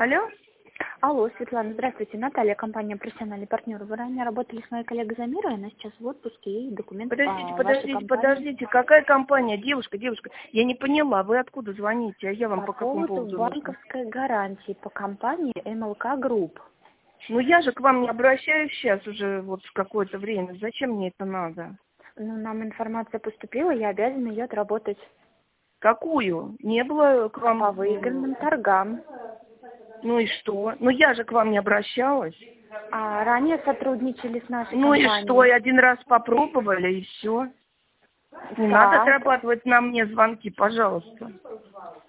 Алло? Алло, Светлана, здравствуйте. Наталья, компания «Профессиональный партнер». Вы ранее работали с моей коллегой Замирой, она сейчас в отпуске, и документы по вашей компании. Подождите, какая компания? Девушка, я не поняла, вы откуда звоните, а я вам по какому поводу поводу нужна? банковской гарантии по компании МЛК Групп. Ну я же к вам не обращаюсь сейчас уже вот в какое-то время, зачем мне это надо? Ну, нам информация поступила, я обязана ее отработать. Какую? Не было к вам... По выигранным торгам. Ну и что? Ну я же к вам не обращалась. А ранее сотрудничали с нашей Ну и компанией. что? И один раз попробовали, и все. Не надо Так. отрабатывать на мне звонки, пожалуйста.